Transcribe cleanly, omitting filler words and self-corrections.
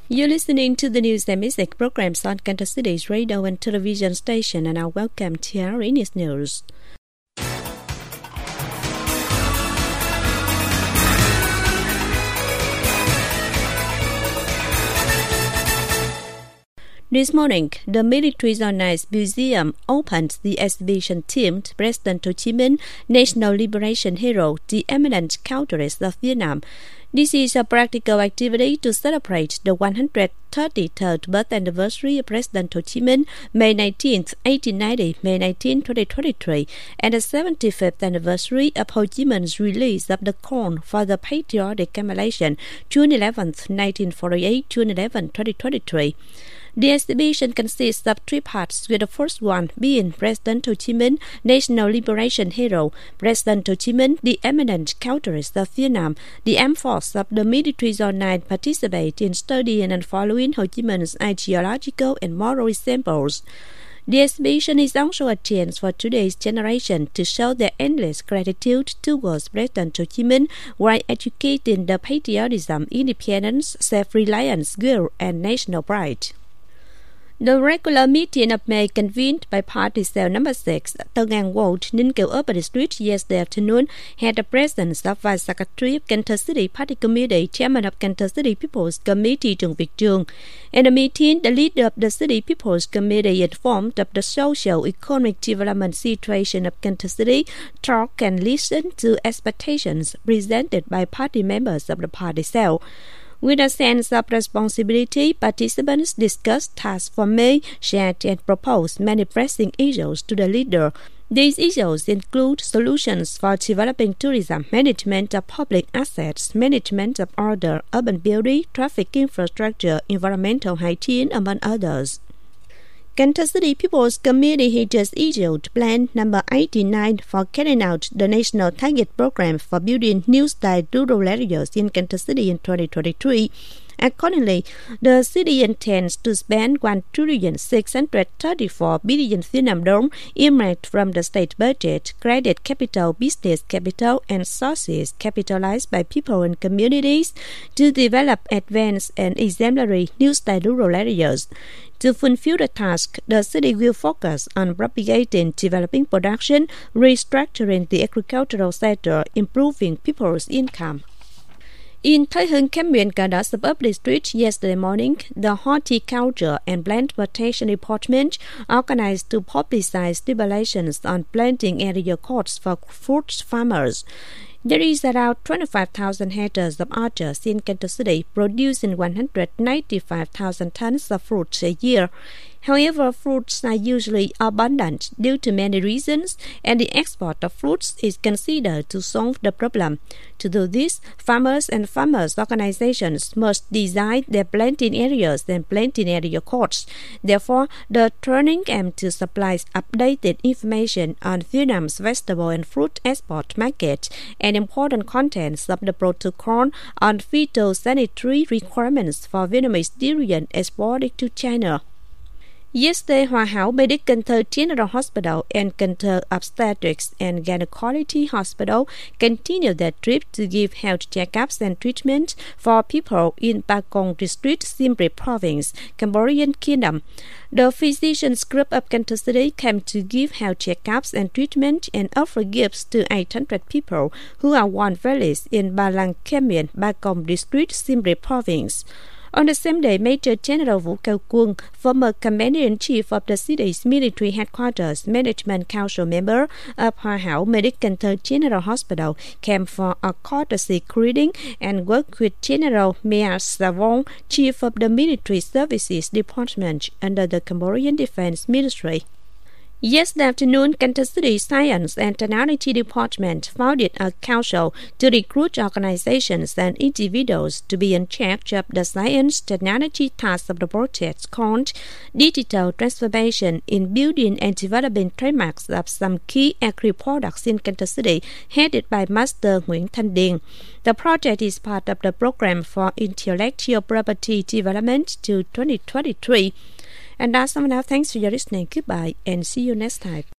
You're listening to the news and music programs on Kansas City's radio and television station, and now welcome to our news. This morning, the Military Zonai's Museum opened the exhibition themed President Ho Chi Minh, National Liberation Hero, the Eminent Culturist of Vietnam. This is a practical activity to celebrate the 133rd birth anniversary of President Ho Chi Minh, May 19, 1890, May 19, 2023, and the 75th anniversary of Ho Chi Minh's release of the call for the patriotic emulation, June 11, 1948, June 11, 2023. The exhibition consists of three parts, with the first one being President Ho Chi Minh, National Liberation Hero, President Ho Chi Minh, the Eminent Culturist of Vietnam. The armed force of the Military Zone 9 participate in studying and following Ho Chi Minh's ideological and moral examples. The exhibition is also a chance for today's generation to show their endless gratitude towards President Ho Chi Minh while educating the patriotism, independence, self-reliance, will, and national pride. The regular meeting of May convened by Party Cell No. 6 at Tân An Ward, Ninh Kiều Urban District yesterday afternoon had the presence of Vice Secretary of Kansas City Party Committee, Chairman of Kansas City People's Committee Trần Việt Trường. In the meeting, the leader of the City People's Committee informed of the socio-economic development situation of Kansas City, talked and listened to expectations presented by party members of the party cell. With a sense of responsibility, participants discussed tasks for May, shared and proposed many pressing issues to the leader. These issues include solutions for developing tourism, management of public assets, management of order, urban beauty, traffic infrastructure, environmental hygiene, among others. Kansas City People's Committee has just issued Plan No. 89 for carrying out the National Target Program for building new style rural areas in Kansas City in 2023. Accordingly, the city intends to spend 1,634 billion Vietnam dong earmarked from the state budget, credit capital, business capital, and sources capitalized by people and communities to develop advanced and exemplary new style rural areas. To fulfill the task, the city will focus on propagating developing production, restructuring the agricultural sector, improving people's income. In Thái Hưng, Cam Nguyện, Cà Đỏ Suburb District yesterday morning, the Horticulture and Plant Protection Department organized to publicize stipulations on planting area costs for fruit farmers. There is around 25,000 hectares of orchards in Kansas City, producing 195,000 tons of fruits a year. However, fruits are usually abundant due to many reasons, and the export of fruits is considered to solve the problem. To do this, farmers and farmers' organizations must design their planting areas and planting area costs. Therefore, the training aims to supply updated information on Vietnam's vegetable and fruit export market and important contents of the protocol on phytosanitary requirements for Vietnamese durian exported to China. Yesterday, Hòa Hảo Medical General Hospital and Cần Obstetrics and Gynecology Hospital continued their trip to give health checkups and treatment for people in Ba Công District, Siem Reap Province, Cambodian Kingdom. The physicians group of Kansas City came to give health checkups and treatment and offer gifts to 800 people who are one village in Ba Lang Kham Mien, Ba Công District, Siem Reap Province. On the same day, Major General Vũ Cao Quân, former Commander-in-Chief of the city's military headquarters, Management Council member of Hòa Hảo Medical General Hospital, came for a courtesy greeting and worked with General Mea Savon, Chief of the Military Services Department under the Cambodian Defense Ministry. Yesterday afternoon, Kansas City Science and Technology Department founded a council to recruit organizations and individuals to be in charge of the science technology task of the project called Digital Transformation in Building and Developing Trademarks of Some Key Agri-Products in Kansas City, headed by Master Nguyễn Thanh Điền. The project is part of the Program for Intellectual Property Development to 2023. And that's all now. Thanks for your listening. Goodbye and see you next time.